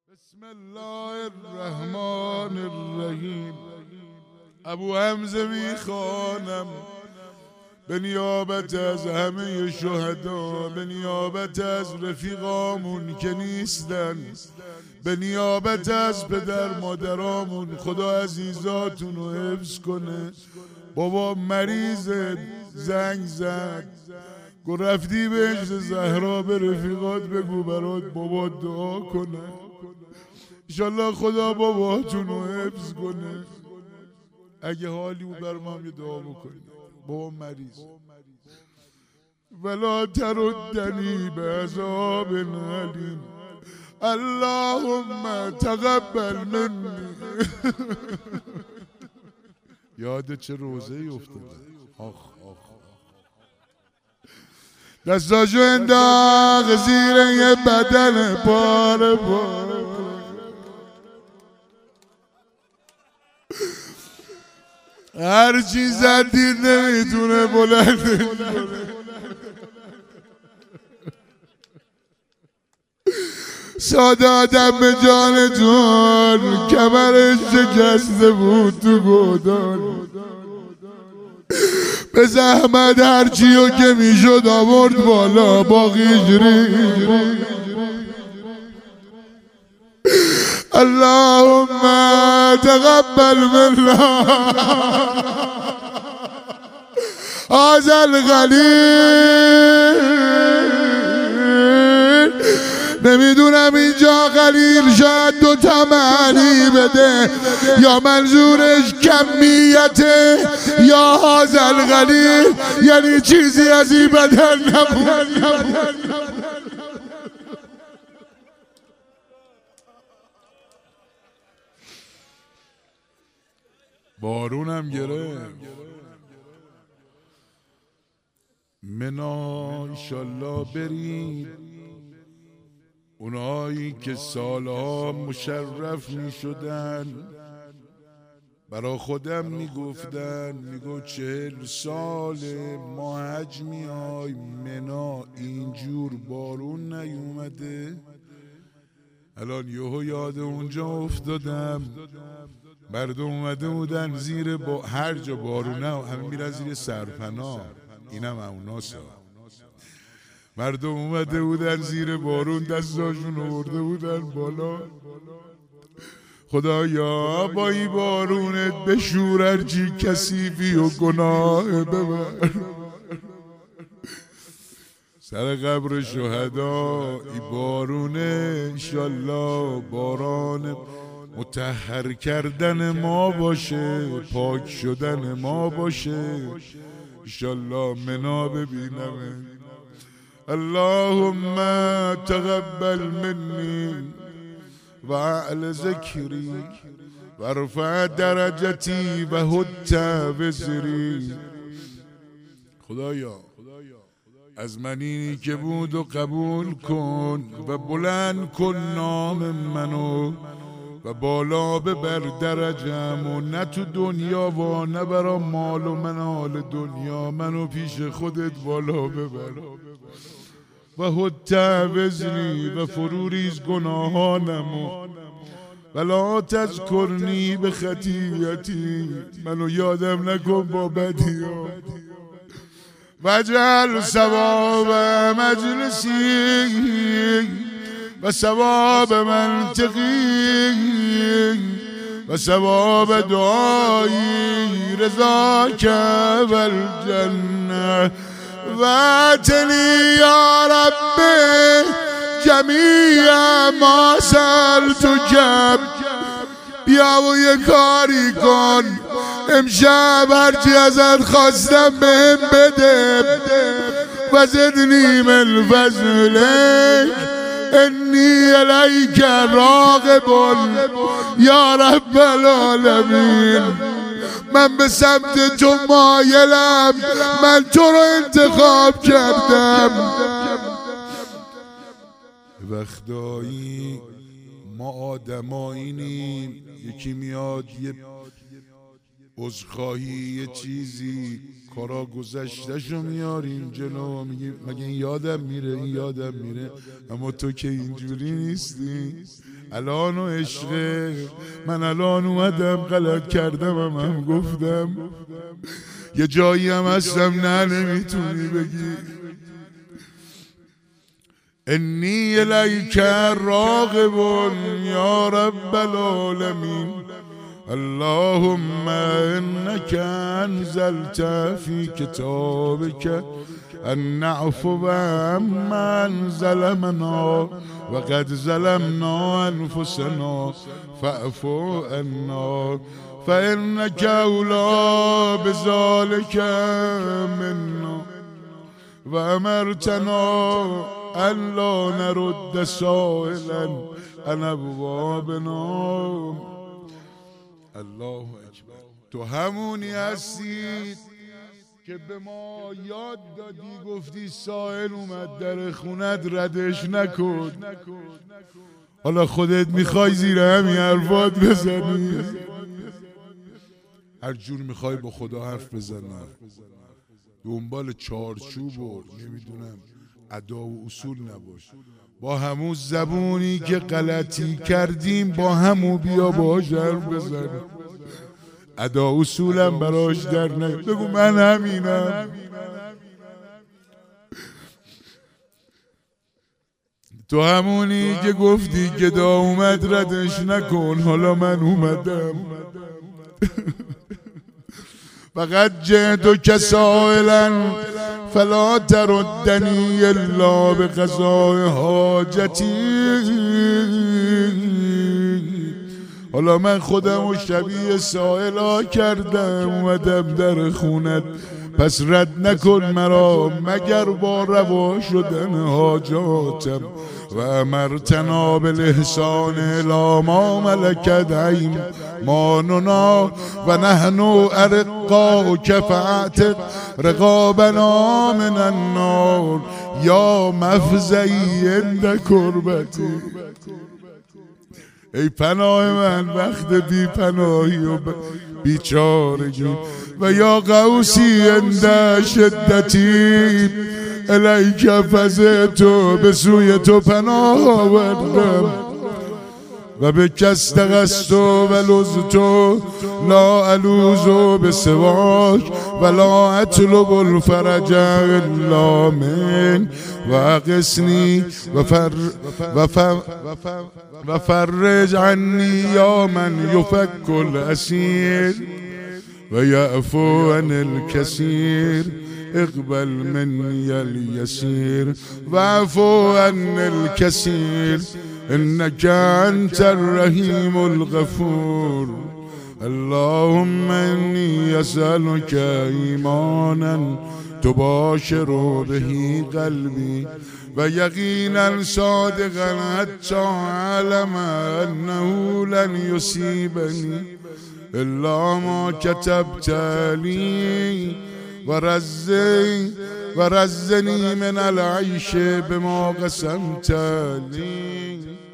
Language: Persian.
بسم الله الرحمن الرحیم. ابو حمزه میخوانم به نیابت از همه شهدا، به نیابت از رفیقامون که نیستن، به نیابت از پدر مادرامون. خدا عزیزاتون رو حفظ کنه. بابا مریض زنگ زد گو رفتی به عجز زهرا، به رفیقات بگو برات بابا دعا کنه. انشالله خدا باباتون رو حفظ کنه. اگه حالی بود بر ما هم یه دعا بکنید. بابا مریض. ولا تردنی به عذاب علیم، اللهم تقبل منی. یاد چه روزه ای افتاده. آخ دستاشو انداخت زیر یه بدن پاره پاره. هر چی زدید نمیتونه بلندش کنه. ساده آدم به جانتون کمرش شکسته بود تو گودان. به زحمت هرچیو که میشد آورد بالا با غیجری. اللهم تقبل منا هذا القلیل. نمیدونم اینجا قلیل شاید دو تا معنی بده، یا منظورش کمیته یا هذا القلیل یعنی چیزی از این بدن نبود. بارونم گرفت. منا انشالله برید. اونایی که سالها مشرف می شدن برا خودم می گفتن، میگو 40 سال ما حج میای منا اینجور بارون نیومده. الان یهو یاد اونجا افتادم. مردم اومده بودن زیر هر جا بارونه همه میرن زیر سرپناه. اینم اوناسا. مردم اومده بودن زیر بارون دستاشون آورده بودن بالا. خدایا با این بارونت بشور هرچی کثیفی و گناه ببر. سر قبر شهدا ای بارونه انشالله باران مطهر کردن ما باشه، پاک شدن ما باشه. انشالله منا ببینم. اللهم تقبل منی و اعل ذکری و ارفع درجتی و حد وزری. خدایا از منی که بود و قبول کن و بلند کن نام منو و بالا ببر درجم و نه تو دنیا و نه برا مال و منال دنیا. منو پیش خودت بالا ببر و حد وزری و فروریز گناهانمو و لا تذکرنی به خطیئتی. منو یادم نکن با بدیام. وجعل ثواب مجلسی و ثواب منطقی و ثواب دعایی رضاک و الجنه و اتنی یا رب جمیع ما سألتک. بیا و یه کاری کن امشب هرچی ازت خواستم بهم بده. و زدنی من فضلک انی الیک راغب یا رب العالمین. من به سمت تو مایلم، من تو رو انتخاب کردم. وقتایی ما آدماییم یکی میاد یه عذرخواهی یه چیزی کارا گذشتهشو میاریم جلو، میگیم مگه این یادم میره، این یادم میره. اما تو که اینجوری نیستی. الان و عشقه، من الان اومدم غلط کردم، هم گفتم یه جایی هم هستم نه نمیتونی بگی. انی الیک راغب یا رب العالمین، اللهم انك انزلت في كتابك النعفو عمن ظلمنا وقد ظلمنا انفسنا فاعف عنا فانك اولى بذلك منا وامرتنا ان لا نرد سائلا عن ابوابنا. الله اکبر. تو همونی هستی که به ما یاد دادی، گفتی سائل اومد در خونت ردش نکن. حالا خودت میخوای زیر همین حرفات بزنی، هر جور میخوای با خدا حرف بزنی، دنبال چارچوب و نمیدونم ادا و اصول نباش. با همون زبونی که غلطی کردیم با همون بیا باهاش حرف بزنیم. ادا اصولم براش در نیار، بگو من همینم. تو همونی که گفتی گدا اومد ردش نکن، حالا من اومدم. فقط جئتک سائلا فلا تردنی الا بقضاء حاجتی. حالا من خودم و شبیه سائلا کردم، اومدم در خونت، پس رد نکن مرا مگر با روا شدن حاجاتم. و امرتنا بالاحسان الی ما ملکت ایماننا و نحن ارقاک فاعتق رقابنا من النار یا مفزعی عند کربتی. ای پناه من وقت بی پناهی و بیچارگی، و یا غوثی عند شدتی الیک فزعت، به سوی تو پناه آوردم. و به کس تغست و لزت لا الوز بسواک و لا اطلب الفرج الا من و اغثنی و فرج عنی یا من یفک الاسیر و یعفو عن الکثیر اقبل منی الیسیر واعفو عن الکثیر انك انت الرحیم الغفور. اللهم انی اسألک ایمانا تباشر به قلبی و یقینا صادقا حتی اعلم انه لن یصیبنی الا ما كتبت لی و رزنی من العیش بما قسمت لی.